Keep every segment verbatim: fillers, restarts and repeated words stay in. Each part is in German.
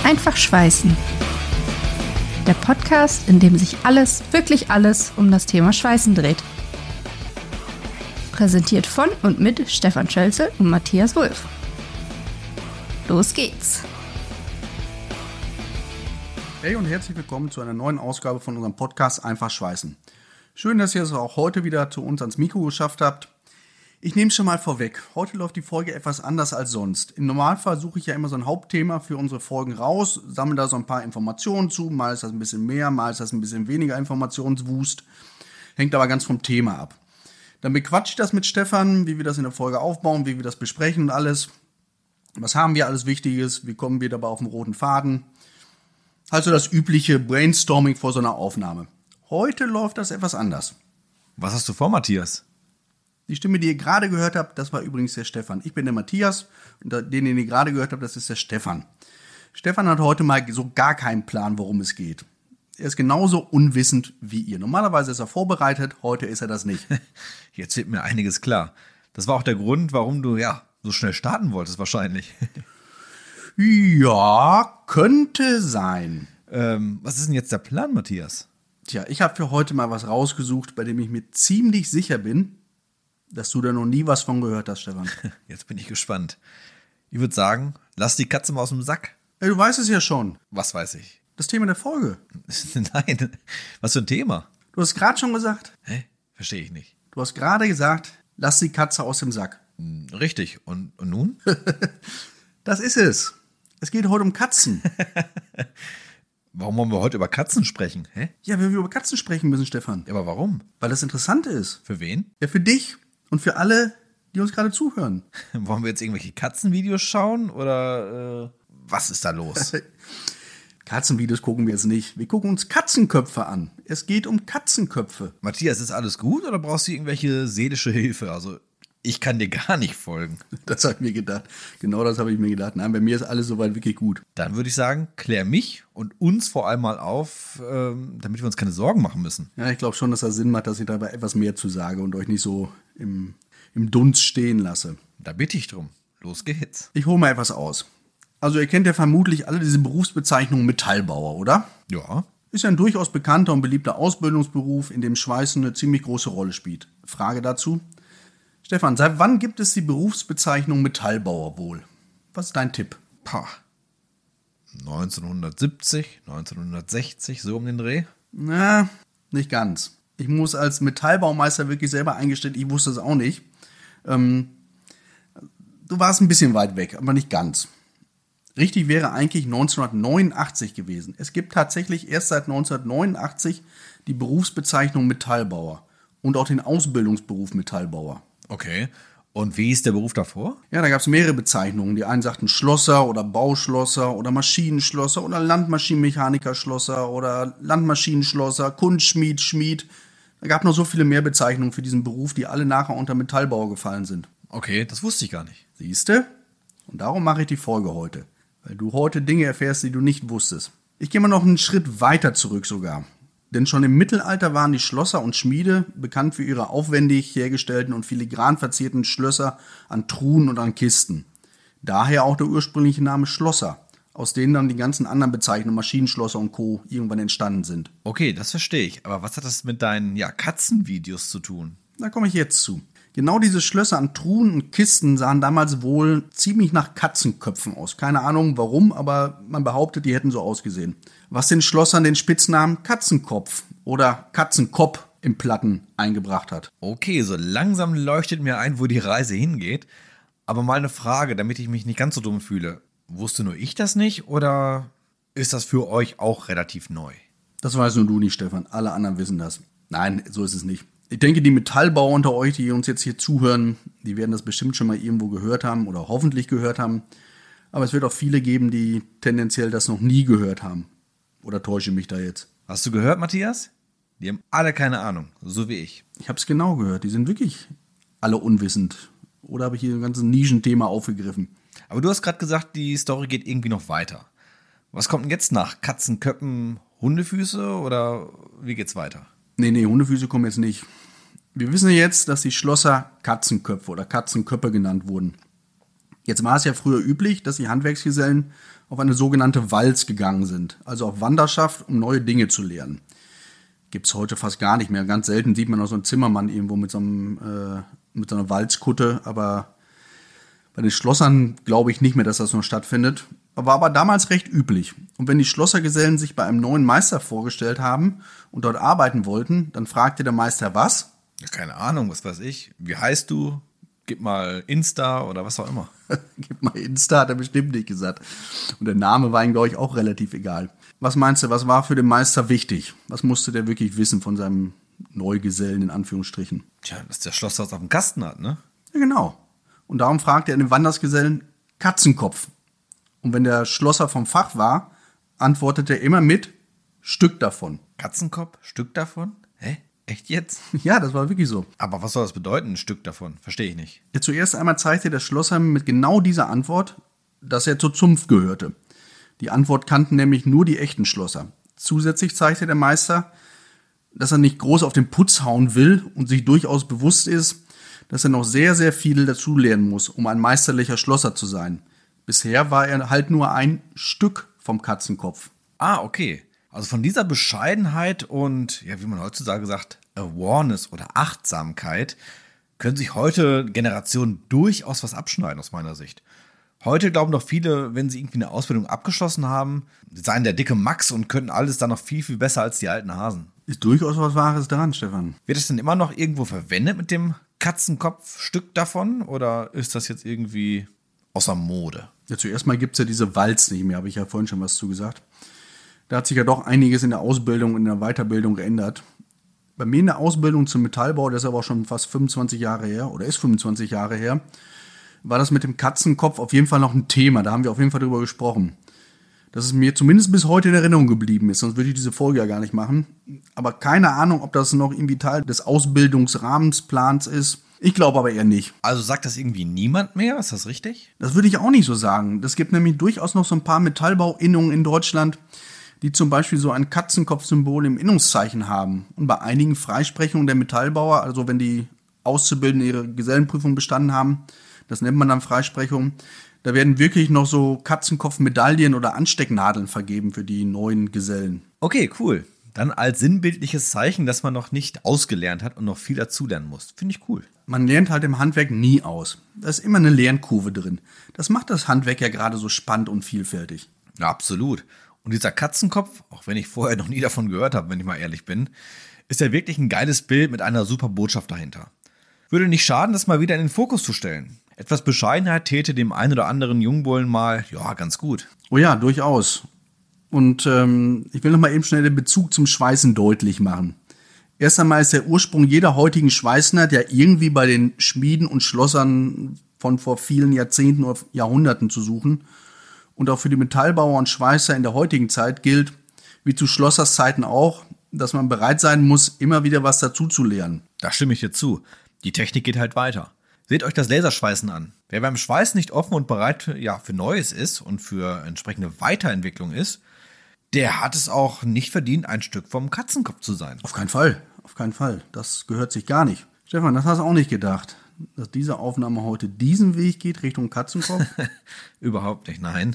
Einfach schweißen. Der Podcast, in dem sich alles, wirklich alles um das Thema Schweißen dreht. Präsentiert von und mit Stefan Schölze und Matthias Wulff. Los geht's! Hey und herzlich willkommen zu einer neuen Ausgabe von unserem Podcast Einfach schweißen. Schön, dass ihr es auch heute wieder zu uns ans Mikro geschafft habt. Ich nehme es schon mal vorweg. Heute läuft die Folge etwas anders als sonst. Im Normalfall suche ich ja immer so ein Hauptthema für unsere Folgen raus, sammle da so ein paar Informationen zu. Mal ist das ein bisschen mehr, mal ist das ein bisschen weniger Informationswust. Hängt aber ganz vom Thema ab. Dann bequatsche ich das mit Stefan, wie wir das in der Folge aufbauen, wie wir das besprechen und alles. Was haben wir alles Wichtiges? Wie kommen wir dabei auf den roten Faden? Also das übliche Brainstorming vor so einer Aufnahme. Heute läuft das etwas anders. Was hast du vor, Matthias? Die Stimme, die ihr gerade gehört habt, das war übrigens der Stefan. Ich bin der Matthias und den, den ihr gerade gehört habt, das ist der Stefan. Stefan hat heute mal so gar keinen Plan, worum es geht. Er ist genauso unwissend wie ihr. Normalerweise ist er vorbereitet, heute ist er das nicht. Jetzt wird mir einiges klar. Das war auch der Grund, warum du ja so schnell starten wolltest wahrscheinlich. Ja, könnte sein. Ähm, was ist denn jetzt der Plan, Matthias? Tja, ich habe für heute mal was rausgesucht, bei dem ich mir ziemlich sicher bin, dass du da noch nie was von gehört hast, Stefan. Jetzt bin ich gespannt. Ich würde sagen, lass die Katze mal aus dem Sack. Ey, du weißt es ja schon. Was weiß ich? Das Thema der Folge. Nein, was für ein Thema? Du hast gerade schon gesagt. Hä? Verstehe ich nicht. Du hast gerade gesagt, lass die Katze aus dem Sack. Richtig. Und, und nun? Das ist es. Es geht heute um Katzen. Warum wollen wir heute über Katzen sprechen? Hä? Ja, wenn wir über Katzen sprechen müssen, Stefan. Ja, aber warum? Weil das interessant ist. Für wen? Ja, für dich und für alle, die uns gerade zuhören. Wollen wir jetzt irgendwelche Katzenvideos schauen oder äh, was ist da los? Katzenvideos gucken wir jetzt nicht. Wir gucken uns Katzenköpfe an. Es geht um Katzenköpfe. Matthias, ist alles gut oder brauchst du irgendwelche seelische Hilfe? Also ich kann dir gar nicht folgen. Das habe ich mir gedacht. Genau das habe ich mir gedacht. Nein, bei mir ist alles soweit wirklich gut. Dann würde ich sagen, klär mich und uns vor allem mal auf, ähm, damit wir uns keine Sorgen machen müssen. Ja, ich glaube schon, dass das Sinn macht, dass ich dabei etwas mehr zu sage und euch nicht so im, im Dunst stehen lasse. Da bitte ich drum. Los geht's. Ich hole mal etwas aus. Also ihr kennt ja vermutlich alle diese Berufsbezeichnung Metallbauer, oder? Ja. Ist ja ein durchaus bekannter und beliebter Ausbildungsberuf, in dem Schweißen eine ziemlich große Rolle spielt. Frage dazu. Stefan, seit wann gibt es die Berufsbezeichnung Metallbauer wohl? Was ist dein Tipp? Pah. neunzehnhundertsiebzig, neunzehnhundertsechzig, so um den Dreh? Na, nicht ganz. Ich muss als Metallbaumeister wirklich selber eingestehen, ich wusste es auch nicht. Ähm, du warst ein bisschen weit weg, aber nicht ganz. Richtig wäre eigentlich neunzehnhundertneunundachtzig gewesen. Es gibt tatsächlich erst seit neunzehnhundertneunundachtzig die Berufsbezeichnung Metallbauer und auch den Ausbildungsberuf Metallbauer. Okay. Und wie ist der Beruf davor? Ja, da gab es mehrere Bezeichnungen. Die einen sagten Schlosser oder Bauschlosser oder Maschinenschlosser oder Landmaschinenmechanikerschlosser oder Landmaschinenschlosser, Kunstschmied, Schmied. Da gab noch so viele mehr Bezeichnungen für diesen Beruf, die alle nachher unter Metallbauer gefallen sind. Okay, das wusste ich gar nicht. Siehste? Und darum mache ich die Folge heute. Weil du heute Dinge erfährst, die du nicht wusstest. Ich gehe mal noch einen Schritt weiter zurück sogar. Denn schon im Mittelalter waren die Schlosser und Schmiede bekannt für ihre aufwendig hergestellten und filigran verzierten Schlösser an Truhen und an Kisten. Daher auch der ursprüngliche Name Schlosser, aus denen dann die ganzen anderen Bezeichnungen Maschinenschlosser und Co. irgendwann entstanden sind. Okay, das verstehe ich. Aber was hat das mit deinen ja, Katzenvideos zu tun? Da komme ich jetzt zu. Genau diese Schlösser an Truhen und Kisten sahen damals wohl ziemlich nach Katzenköpfen aus. Keine Ahnung warum, aber man behauptet, die hätten so ausgesehen. Was den Schlossern den Spitznamen Katzenkopf oder Katzenkopf im Platten eingebracht hat. Okay, so langsam leuchtet mir ein, wo die Reise hingeht. Aber mal eine Frage, damit ich mich nicht ganz so dumm fühle. Wusste nur ich das nicht oder ist das für euch auch relativ neu? Das weißt nur du nicht, Stefan. Alle anderen wissen das. Nein, so ist es nicht. Ich denke, die Metallbauer unter euch, die uns jetzt hier zuhören, die werden das bestimmt schon mal irgendwo gehört haben oder hoffentlich gehört haben. Aber es wird auch viele geben, die tendenziell das noch nie gehört haben. Oder täusche mich da jetzt? Hast du gehört, Matthias? Die haben alle keine Ahnung, so wie ich. Ich habe es genau gehört. Die sind wirklich alle unwissend. Oder habe ich hier ein ganzes Nischenthema aufgegriffen? Aber du hast gerade gesagt, die Story geht irgendwie noch weiter. Was kommt denn jetzt nach? Katzenköppen, Hundefüße oder wie geht's weiter? Nee, nee, Hundefüße kommen jetzt nicht. Wir wissen jetzt, dass die Schlosser Katzenköpfe oder Katzenköpfe genannt wurden. Jetzt war es ja früher üblich, dass die Handwerksgesellen auf eine sogenannte Walz gegangen sind, also auf Wanderschaft, um neue Dinge zu lernen. Gibt's heute fast gar nicht mehr. Ganz selten sieht man noch so einen Zimmermann irgendwo mit so, einem, äh, mit so einer Walzkutte, aber bei den Schlossern glaube ich nicht mehr, dass das noch stattfindet. War aber damals recht üblich. Und wenn die Schlossergesellen sich bei einem neuen Meister vorgestellt haben und dort arbeiten wollten, dann fragte der Meister was? Ja, keine Ahnung, was weiß ich. Wie heißt du? Gib mal Insta oder was auch immer. Gib mal Insta, hat er bestimmt nicht gesagt. Und der Name war ihm, glaube ich, auch relativ egal. Was meinst du, was war für den Meister wichtig? Was musste der wirklich wissen von seinem Neugesellen, in Anführungsstrichen? Tja, dass der Schlosser es auf dem Kasten hat, ne? Ja, genau. Und darum fragte er den Wandersgesellen Katzenkopf. Und wenn der Schlosser vom Fach war, antwortete er immer mit Stück davon. Katzenkopf? Stück davon? Hä? Echt jetzt? Ja, das war wirklich so. Aber was soll das bedeuten, ein Stück davon? Verstehe ich nicht. Ja, zuerst einmal zeigte der Schlosser mit genau dieser Antwort, dass er zur Zunft gehörte. Die Antwort kannten nämlich nur die echten Schlosser. Zusätzlich zeigte der Meister, dass er nicht groß auf den Putz hauen will und sich durchaus bewusst ist, dass er noch sehr, sehr viel dazulernen muss, um ein meisterlicher Schlosser zu sein. Bisher war er halt nur ein Stück vom Katzenkopf. Ah, okay. Also von dieser Bescheidenheit und, ja, wie man heutzutage sagt, Awareness oder Achtsamkeit können sich heute Generationen durchaus was abschneiden, aus meiner Sicht. Heute glauben doch viele, wenn sie irgendwie eine Ausbildung abgeschlossen haben, sie seien der dicke Max und könnten alles dann noch viel, viel besser als die alten Hasen. Ist durchaus was Wahres dran, Stefan. Wird es denn immer noch irgendwo verwendet mit dem Katzenkopfstück davon oder ist das jetzt irgendwie außer Mode? Ja, zuerst mal gibt's ja diese Walz nicht mehr, habe ich ja vorhin schon was zu gesagt. Da hat sich ja doch einiges in der Ausbildung und in der Weiterbildung geändert. Bei mir in der Ausbildung zum Metallbau, das ist aber auch schon fast fünfundzwanzig Jahre her, oder ist fünfundzwanzig Jahre her, war das mit dem Katzenkopf auf jeden Fall noch ein Thema. Da haben wir auf jeden Fall drüber gesprochen. Dass es mir zumindest bis heute in Erinnerung geblieben ist, sonst würde ich diese Folge ja gar nicht machen. Aber keine Ahnung, ob das noch irgendwie Teil des Ausbildungsrahmensplans ist. Ich glaube aber eher nicht. Also sagt das irgendwie niemand mehr? Ist das richtig? Das würde ich auch nicht so sagen. Es gibt nämlich durchaus noch so ein paar Metallbauinnungen in Deutschland, die zum Beispiel so ein Katzenkopfsymbol im Innungszeichen haben. Und bei einigen Freisprechungen der Metallbauer, also wenn die Auszubildenden ihre Gesellenprüfung bestanden haben, das nennt man dann Freisprechung, da werden wirklich noch so Katzenkopfmedaillen oder Anstecknadeln vergeben für die neuen Gesellen. Okay, cool. Dann als sinnbildliches Zeichen, dass man noch nicht ausgelernt hat und noch viel dazulernen muss. Finde ich cool. Man lernt halt im Handwerk nie aus. Da ist immer eine Lernkurve drin. Das macht das Handwerk ja gerade so spannend und vielfältig. Ja, absolut. Und dieser Katzenkopf, auch wenn ich vorher noch nie davon gehört habe, wenn ich mal ehrlich bin, ist ja wirklich ein geiles Bild mit einer super Botschaft dahinter. Würde nicht schaden, das mal wieder in den Fokus zu stellen. Etwas Bescheidenheit täte dem einen oder anderen Jungbullen mal, ja, ganz gut. Oh ja, durchaus. Und ähm, ich will noch mal eben schnell den Bezug zum Schweißen deutlich machen. Erst einmal ist der Ursprung jeder heutigen Schweißnaht ja irgendwie bei den Schmieden und Schlossern von vor vielen Jahrzehnten oder Jahrhunderten zu suchen. Und auch für die Metallbauer und Schweißer in der heutigen Zeit gilt, wie zu Schlossers Zeiten auch, dass man bereit sein muss, immer wieder was dazu zu lernen. Da stimme ich dir zu. Die Technik geht halt weiter. Seht euch das Laserschweißen an. Wer beim Schweißen nicht offen und bereit für, ja, für Neues ist und für entsprechende Weiterentwicklung ist, der hat es auch nicht verdient, ein Stück vom Katzenkopf zu sein. Auf keinen Fall, auf keinen Fall. Das gehört sich gar nicht. Stefan, das hast du auch nicht gedacht, dass diese Aufnahme heute diesen Weg geht, Richtung Katzenkopf? Überhaupt nicht, nein.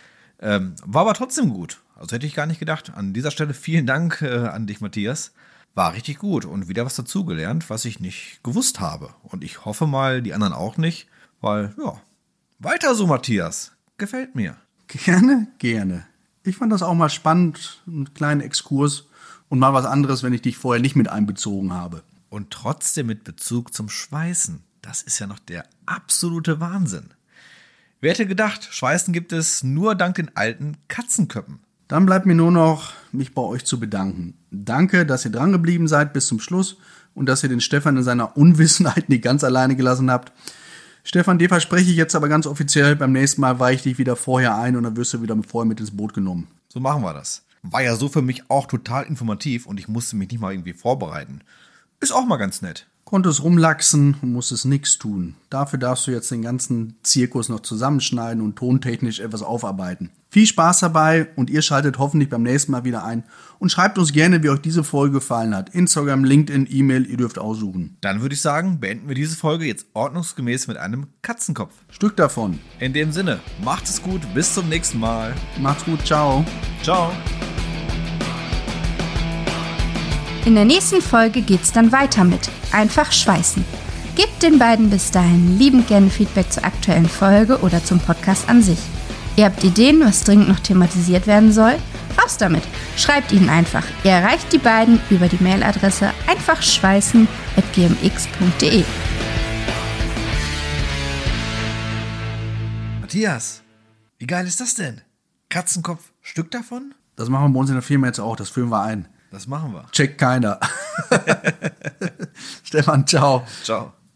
Ähm, war aber trotzdem gut. Also hätte ich gar nicht gedacht. An dieser Stelle vielen Dank äh, an dich, Matthias. War richtig gut und wieder was dazugelernt, was ich nicht gewusst habe. Und ich hoffe mal, die anderen auch nicht, weil, ja, weiter so, Matthias. Gefällt mir. Gerne, gerne. Ich fand das auch mal spannend, einen kleinen Exkurs und mal was anderes, wenn ich dich vorher nicht mit einbezogen habe. Und trotzdem mit Bezug zum Schweißen. Das ist ja noch der absolute Wahnsinn. Wer hätte gedacht, Schweißen gibt es nur dank den alten Katzenköppen. Dann bleibt mir nur noch, mich bei euch zu bedanken. Danke, dass ihr dran geblieben seid bis zum Schluss und dass ihr den Stefan in seiner Unwissenheit nicht ganz alleine gelassen habt. Stefan, dir verspreche ich jetzt aber ganz offiziell, beim nächsten Mal weiche ich dich wieder vorher ein und dann wirst du wieder vorher mit ins Boot genommen. So machen wir das. War ja so für mich auch total informativ und ich musste mich nicht mal irgendwie vorbereiten. Ist auch mal ganz nett. konntest rumlachsen und musstest nichts tun. Dafür darfst du jetzt den ganzen Zirkus noch zusammenschneiden und tontechnisch etwas aufarbeiten. Viel Spaß dabei und ihr schaltet hoffentlich beim nächsten Mal wieder ein und schreibt uns gerne, wie euch diese Folge gefallen hat. Instagram, LinkedIn, E-Mail, ihr dürft aussuchen. Dann würde ich sagen, beenden wir diese Folge jetzt ordnungsgemäß mit einem Katzenkopf. Stück davon. In dem Sinne, macht es gut, bis zum nächsten Mal. Macht's gut, ciao. Ciao. In der nächsten Folge geht's dann weiter mit Einfach schweißen. Gebt den beiden bis dahin liebend gerne Feedback zur aktuellen Folge oder zum Podcast an sich. Ihr habt Ideen, was dringend noch thematisiert werden soll? Raus damit! Schreibt ihnen einfach. Ihr erreicht die beiden über die Mailadresse einfachschweißen at g m x punkt d e. Matthias, wie geil ist das denn? Katzenkopf, Stück davon? Das machen wir bei uns in der Firma jetzt auch, das führen wir ein. Das machen wir. Checkt keiner. Stefan, ciao. Ciao.